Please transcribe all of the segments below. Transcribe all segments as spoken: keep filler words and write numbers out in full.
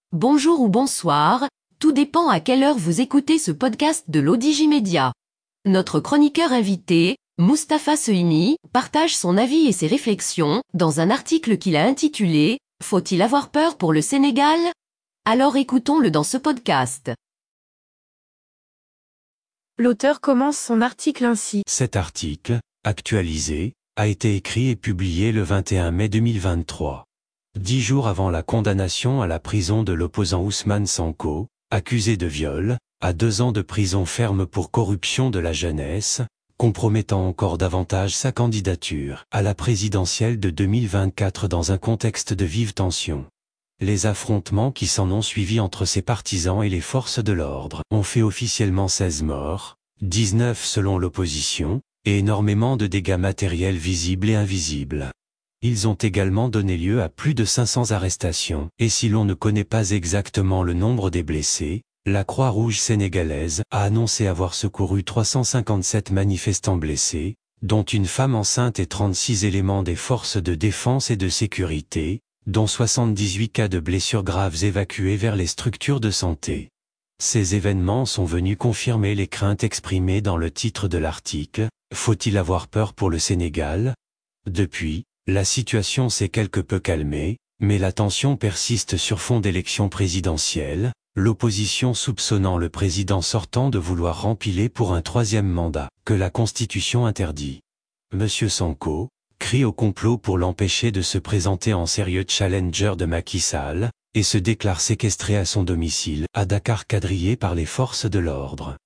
Bonjour ou bonsoir, tout dépend à quelle heure vous écoutez ce podcast de l'Odigimédia. Notre chroniqueur invité, Mustapha Sehini, partage son avis et ses réflexions dans un article qu'il a intitulé « Faut-il avoir peur pour le Sénégal ?» Alors écoutons-le dans ce podcast. L'auteur commence son article ainsi. Cet article, actualisé, a été écrit et publié le vingt et un mai deux mille vingt-trois. Dix jours avant la condamnation à la prison de l'opposant Ousmane Sonko, accusé de viol, à deux ans de prison ferme pour corruption de la jeunesse, compromettant encore davantage sa candidature à la présidentielle de deux mille vingt-quatre dans un contexte de vive tension. Les affrontements qui s'en ont suivi entre ses partisans et les forces de l'ordre ont fait officiellement seize morts, dix-neuf selon l'opposition, et énormément de dégâts matériels visibles et invisibles. Ils ont également donné lieu à plus de cinq cents arrestations, et si l'on ne connaît pas exactement le nombre des blessés, la Croix-Rouge sénégalaise a annoncé avoir secouru trois cent cinquante-sept manifestants blessés, dont une femme enceinte et trente-six éléments des forces de défense et de sécurité, dont soixante-dix-huit cas de blessures graves évacués vers les structures de santé. Ces événements sont venus confirmer les craintes exprimées dans le titre de l'article « Faut-il avoir peur pour le Sénégal ?» Depuis, la situation s'est quelque peu calmée, mais la tension persiste sur fond d'élections présidentielles, l'opposition soupçonnant le président sortant de vouloir rempiler pour un troisième mandat, que la Constitution interdit. Monsieur Sonko crie au complot pour l'empêcher de se présenter en sérieux challenger de Macky Sall, et se déclare séquestré à son domicile, à Dakar quadrillé par les forces de l'ordre.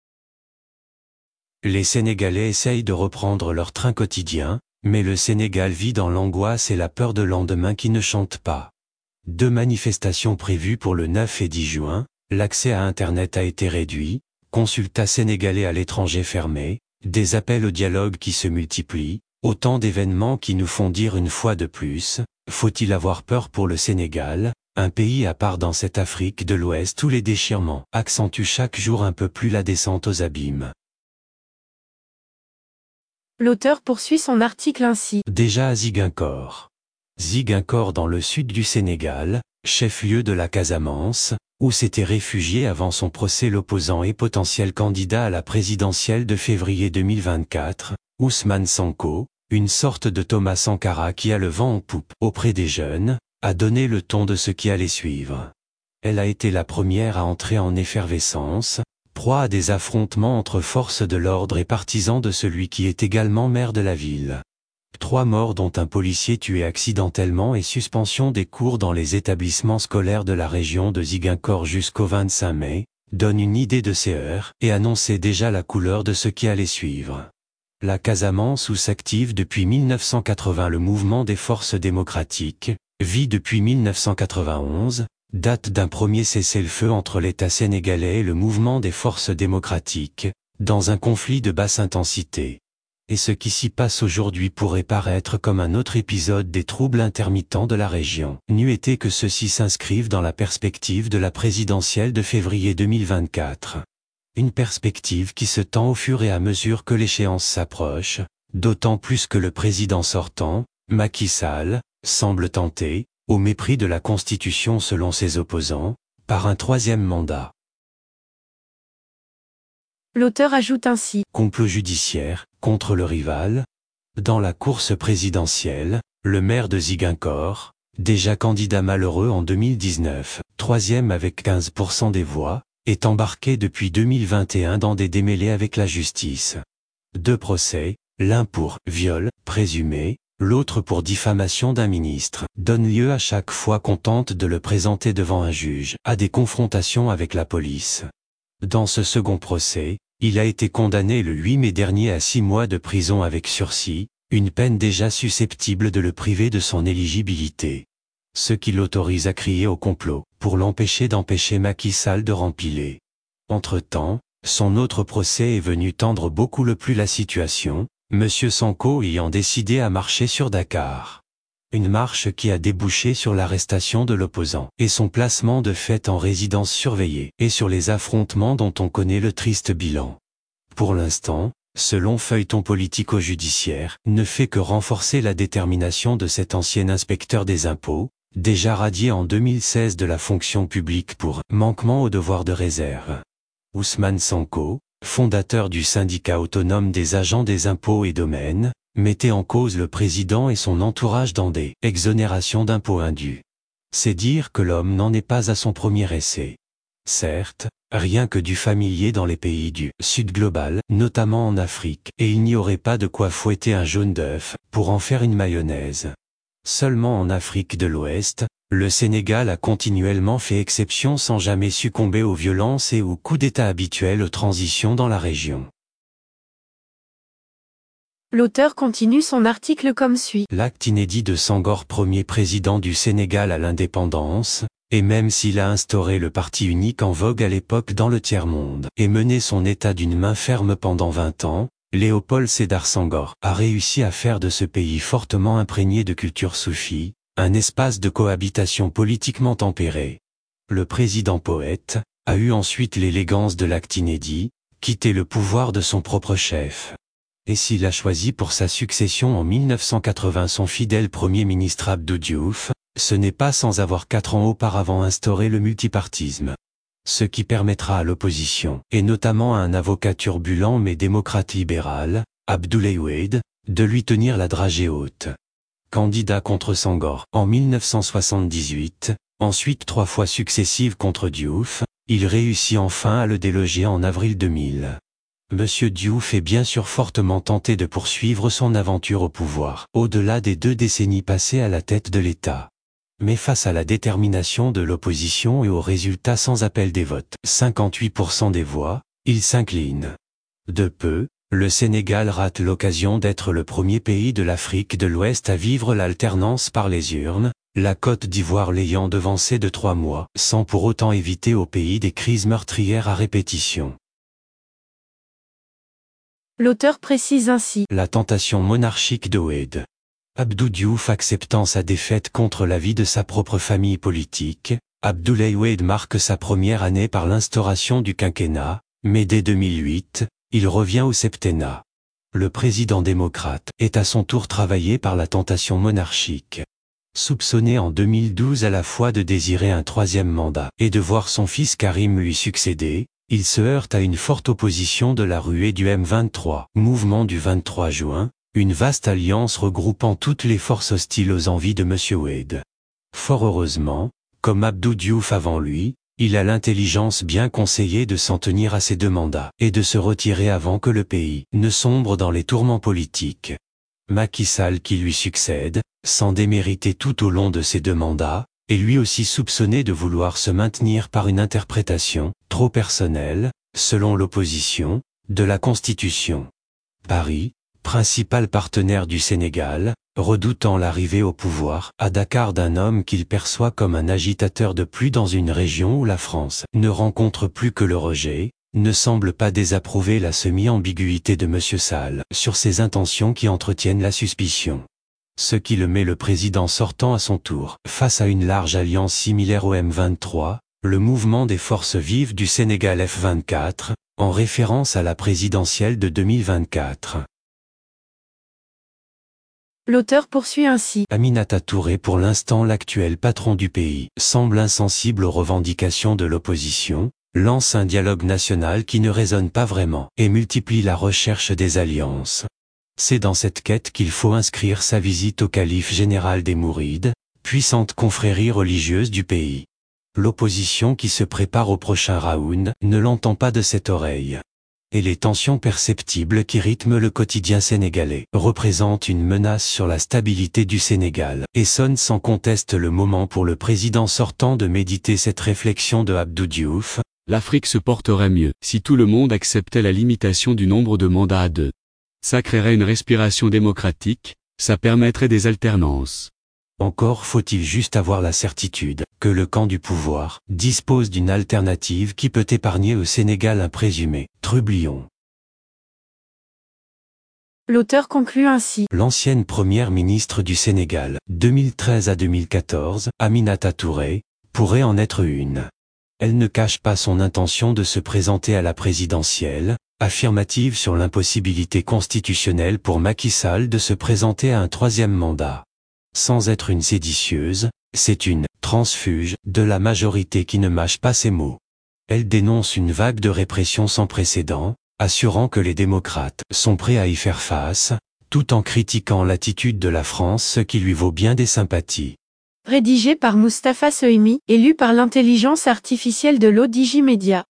Les Sénégalais essayent de reprendre leur train quotidien, mais le Sénégal vit dans l'angoisse et la peur de lendemain qui ne chantent pas. Deux manifestations prévues pour le neuf et dix juin, l'accès à Internet a été réduit, consulats sénégalais à l'étranger fermés, des appels au dialogue qui se multiplient, autant d'événements qui nous font dire une fois de plus, faut-il avoir peur pour le Sénégal, un pays à part dans cette Afrique de l'Ouest où les déchirements accentuent chaque jour un peu plus la descente aux abîmes. L'auteur poursuit son article ainsi. Déjà à Ziguinchor. Ziguinchor dans le sud du Sénégal, chef-lieu de la Casamance, où s'était réfugié avant son procès l'opposant et potentiel candidat à la présidentielle de février deux mille vingt-quatre, Ousmane Sonko, une sorte de Thomas Sankara qui a le vent en poupe auprès des jeunes, a donné le ton de ce qui allait suivre. Elle a été la première à entrer en effervescence, proie à des affrontements entre forces de l'ordre et partisans de celui qui est également maire de la ville. Trois morts dont un policier tué accidentellement et suspension des cours dans les établissements scolaires de la région de Ziguinchor jusqu'au vingt-cinq mai, donnent une idée de ces heures et annonçaient déjà la couleur de ce qui allait suivre. La Casamance où s'active depuis mille neuf cent quatre-vingts le mouvement des forces démocratiques, vit depuis mille neuf cent quatre-vingt-onze, date d'un premier cessez-le-feu entre l'État sénégalais et le mouvement des forces démocratiques, dans un conflit de basse intensité. Et ce qui s'y passe aujourd'hui pourrait paraître comme un autre épisode des troubles intermittents de la région, n'eût été que ceux-ci s'inscrivent dans la perspective de la présidentielle de février deux mille vingt-quatre. Une perspective qui se tend au fur et à mesure que l'échéance s'approche, d'autant plus que le président sortant, Macky Sall, semble tenté, au mépris de la Constitution selon ses opposants, par un troisième mandat. L'auteur ajoute ainsi. Complot judiciaire, contre le rival. Dans la course présidentielle, le maire de Ziguinchor, déjà candidat malheureux en deux mille dix-neuf, troisième avec quinze pour cent des voix, est embarqué depuis deux mille vingt et un dans des démêlés avec la justice. Deux procès, l'un pour viol présumé, l'autre pour diffamation d'un ministre, donnent lieu à chaque fois qu'on tente de le présenter devant un juge, à des confrontations avec la police. Dans ce second procès, il a été condamné le huit mai dernier à six mois de prison avec sursis, une peine déjà susceptible de le priver de son éligibilité. Ce qui l'autorise à crier au complot, pour l'empêcher d'empêcher Macky Sall de rempiler. Entre-temps, son autre procès est venu tendre beaucoup le plus la situation, Monsieur Sonko ayant décidé à marcher sur Dakar. Une marche qui a débouché sur l'arrestation de l'opposant et son placement de fait en résidence surveillée et sur les affrontements dont on connaît le triste bilan. Pour l'instant, ce long feuilleton politico-judiciaire ne fait que renforcer la détermination de cet ancien inspecteur des impôts, déjà radié en deux mille seize de la fonction publique pour manquement au devoir de réserve. Ousmane Sonko, fondateur du syndicat autonome des agents des impôts et domaines, mettait en cause le président et son entourage dans des exonérations d'impôts indus. C'est dire que l'homme n'en est pas à son premier essai. Certes, rien que du familier dans les pays du Sud global, notamment en Afrique, et il n'y aurait pas de quoi fouetter un jaune d'œuf pour en faire une mayonnaise. Seulement en Afrique de l'Ouest, le Sénégal a continuellement fait exception sans jamais succomber aux violences et aux coups d'État habituels aux transitions dans la région. L'auteur continue son article comme suit. L'acte inédit de Senghor, premier président du Sénégal à l'indépendance, et même s'il a instauré le parti unique en vogue à l'époque dans le tiers-monde, et mené son État d'une main ferme pendant vingt ans, Léopold Sédar Senghor a réussi à faire de ce pays fortement imprégné de culture soufie, un espace de cohabitation politiquement tempéré. Le président poète a eu ensuite l'élégance de l'acte inédit, quitter le pouvoir de son propre chef. Et s'il a choisi pour sa succession en mille neuf cent quatre-vingts son fidèle premier ministre Abdou Diouf, ce n'est pas sans avoir quatre ans auparavant instauré le multipartisme. Ce qui permettra à l'opposition, et notamment à un avocat turbulent mais démocrate libéral, Abdoulaye Wade, de lui tenir la dragée haute. Candidat contre Senghor en mille neuf cent soixante-dix-huit, ensuite trois fois successives contre Diouf, il réussit enfin à le déloger en avril deux mille. Monsieur Diouf est bien sûr fortement tenté de poursuivre son aventure au pouvoir, au-delà des deux décennies passées à la tête de l'État. Mais face à la détermination de l'opposition et aux résultats sans appel des votes, cinquante-huit pour cent des voix, il s'incline. De peu, le Sénégal rate l'occasion d'être le premier pays de l'Afrique de l'Ouest à vivre l'alternance par les urnes, la Côte d'Ivoire l'ayant devancé de trois mois, sans pour autant éviter au pays des crises meurtrières à répétition. L'auteur précise ainsi. La tentation monarchique de Wade. Abdou Diouf acceptant sa défaite contre l'avis de sa propre famille politique, Abdoulaye Wade marque sa première année par l'instauration du quinquennat, mais dès deux mille huit, il revient au septennat. Le président démocrate est à son tour travaillé par la tentation monarchique. Soupçonné en deux mille douze à la fois de désirer un troisième mandat et de voir son fils Karim lui succéder, il se heurte à une forte opposition de la ruée du M vingt-trois, mouvement du vingt-trois juin, une vaste alliance regroupant toutes les forces hostiles aux envies de Monsieur Wade. Fort heureusement, comme Abdou Diouf avant lui, il a l'intelligence bien conseillée de s'en tenir à ses deux mandats et de se retirer avant que le pays ne sombre dans les tourments politiques. Macky Sall qui lui succède, sans démériter tout au long de ses deux mandats, est lui aussi soupçonné de vouloir se maintenir par une interprétation, trop personnelle, selon l'opposition, de la Constitution. Paris, principal partenaire du Sénégal, redoutant l'arrivée au pouvoir à Dakar d'un homme qu'il perçoit comme un agitateur de plus dans une région où la France ne rencontre plus que le rejet, ne semble pas désapprouver la semi-ambiguïté de Monsieur Sall sur ses intentions qui entretiennent la suspicion. Ce qui le met le président sortant à son tour face à une large alliance similaire au M vingt-trois, le mouvement des forces vives du Sénégal F vingt-quatre, en référence à la présidentielle de deux mille vingt-quatre. L'auteur poursuit ainsi. Aminata Touré, pour l'instant l'actuel patron du pays, semble insensible aux revendications de l'opposition, lance un dialogue national qui ne résonne pas vraiment et multiplie la recherche des alliances. C'est dans cette quête qu'il faut inscrire sa visite au calife général des Mourides, puissante confrérie religieuse du pays. L'opposition qui se prépare au prochain round ne l'entend pas de cette oreille. Et les tensions perceptibles qui rythment le quotidien sénégalais représentent une menace sur la stabilité du Sénégal et sonnent sans conteste le moment pour le président sortant de méditer cette réflexion de Abdou Diouf. L'Afrique se porterait mieux si tout le monde acceptait la limitation du nombre de mandats à deux. Ça créerait une respiration démocratique, ça permettrait des alternances. Encore faut-il juste avoir la certitude que le camp du pouvoir dispose d'une alternative qui peut épargner au Sénégal un présumé trublion. L'auteur conclut ainsi. L'ancienne première ministre du Sénégal, deux mille treize à deux mille quatorze, Aminata Touré, pourrait en être une. Elle ne cache pas son intention de se présenter à la présidentielle, affirmative sur l'impossibilité constitutionnelle pour Macky Sall de se présenter à un troisième mandat. Sans être une séditieuse, C'est une transfuge de la majorité qui ne mâche pas ses mots. Elle dénonce une vague de répression sans précédent, assurant que les démocrates sont prêts à y faire face, tout en critiquant l'attitude de la France, ce qui lui vaut bien des sympathies. Rédigé par Mustapha Sohimi et lu par l'intelligence artificielle de l'O D J Media.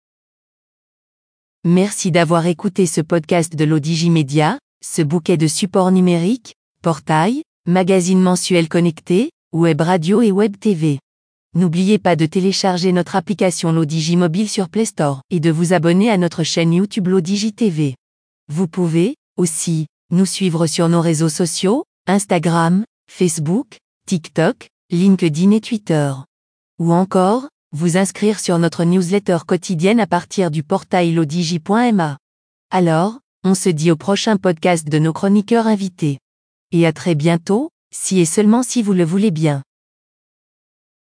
Merci d'avoir écouté ce podcast de l'O D J Media, ce bouquet de supports numériques, portail, magazine mensuel connecté, web radio et web T V. N'oubliez pas de télécharger notre application l'O D J Mobile sur Play Store et de vous abonner à notre chaîne YouTube l'O D J T V. Vous pouvez, aussi, nous suivre sur nos réseaux sociaux, Instagram, Facebook, TikTok, LinkedIn et Twitter. Ou encore, vous inscrire sur notre newsletter quotidienne à partir du portail lodj point m a. Alors, on se dit au prochain podcast de nos chroniqueurs invités. Et à très bientôt, si et seulement si vous le voulez bien.